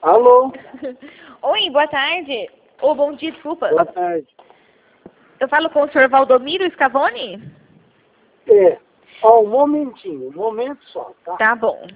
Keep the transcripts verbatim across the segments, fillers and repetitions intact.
Alô? Oi, boa tarde. Ou bom dia, desculpa. Boa tarde. Eu falo com o senhor Valdomiro Scavone? É. Ó, um momentinho, um momento só, tá? Tá bom.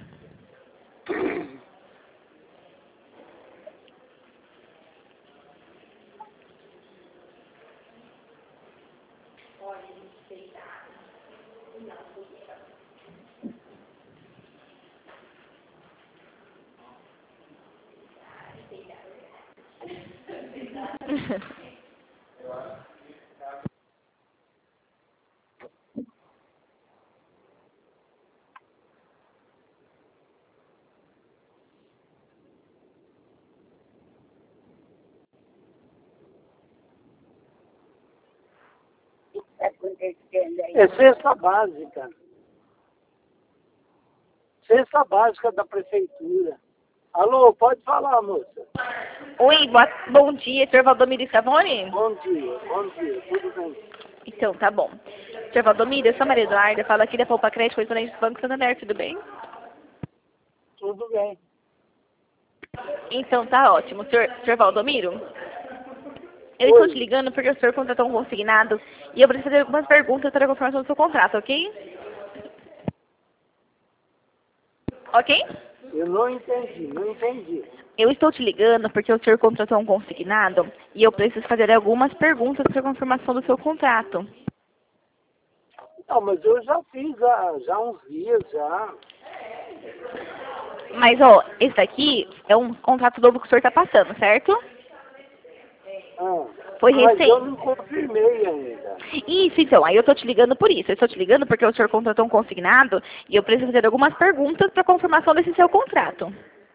É cesta básica. Cesta básica da prefeitura. Alô, pode falar, moça. Oi, boa, bom dia, senhor Valdomiro Scavone? Bom dia, bom dia, tudo bem? Então, tá bom. Senhor Valdomiro, eu sou a Maria Eduarda, falo aqui da Poupa Crédito, correspondente do Banco Santander, tudo bem? Tudo bem. Então, tá ótimo. Senhor, senhor Valdomiro, eu estou te ligando porque o senhor contratou um consignado e eu preciso fazer algumas perguntas para a confirmação do seu contrato, ok? Ok? Eu não entendi, não entendi. Eu estou te ligando porque o senhor contratou um consignado e eu preciso fazer algumas perguntas para a confirmação do seu contrato. Não, mas eu já fiz há já uns dias já. Mas, ó, esse daqui é um contrato novo que o senhor está passando, certo? Ah, Foi mas recente. eu não confirmei ainda. Isso, então, aí eu estou te ligando por isso. Eu estou te ligando porque o senhor contratou um consignado e eu preciso fazer algumas perguntas para a confirmação desse seu contrato.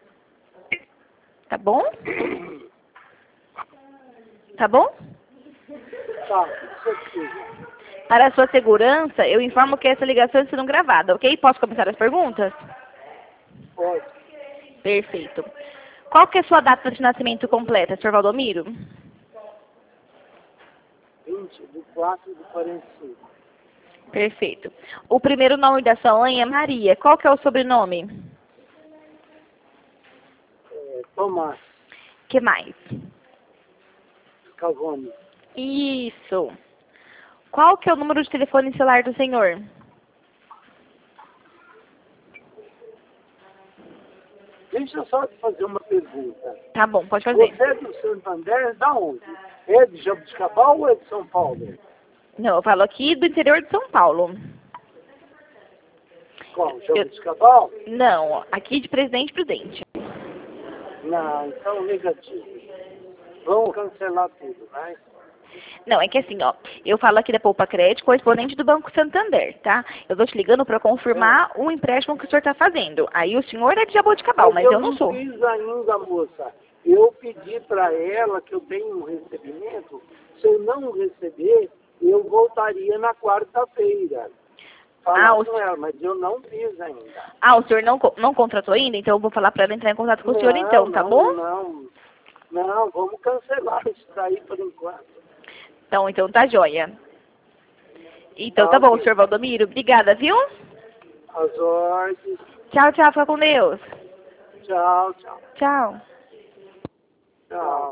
Tá bom? Tá bom? Tá, o que você precisa? Para a sua segurança, eu informo que essa ligação está sendo gravada, ok? Posso começar as perguntas? Pode. Perfeito. Qual que é a sua data de nascimento completa, senhor Valdomiro? vinte do quatro do quarenta e cinco. Perfeito. O primeiro nome da sua mãe é Maria. Qual que é o sobrenome? É, Tomás Que mais? Scavone. Isso. Qual que é o número de telefone celular do senhor? Deixa eu só te fazer uma pergunta. Tá bom, pode fazer. Você é do Santander, da onde? É de Jabuticabal ou é de São Paulo? Não, eu falo aqui do interior de São Paulo. Qual? Jabuticabal? Não, aqui de Presidente Prudente. Não, então negativo. Vamos cancelar tudo, vai? Não, é que assim, ó, eu falo aqui da Poupa Crédito, correspondente do Banco Santander, tá? Eu tô te ligando para confirmar o empréstimo que o senhor está fazendo. Aí o senhor é de Jaboticabal, mas, mas eu não sou. Eu não fiz ainda, moça. Eu pedi para ela que eu tenho um recebimento. Se eu não receber, eu voltaria na quarta-feira. Falar Ah, o... com ela, mas eu não fiz ainda. ah, o senhor não, co- não contratou ainda? Então eu vou falar para ela entrar em contato com o senhor então, tá não, bom? Não, não, vamos cancelar isso daí por enquanto. Então, então tá joia. Então Tá, tá bom, ok. senhor Valdomiro. Obrigada, viu? As ordens. Tchau, tchau. Fica com Deus. Tchau, tchau. Tchau. Tchau.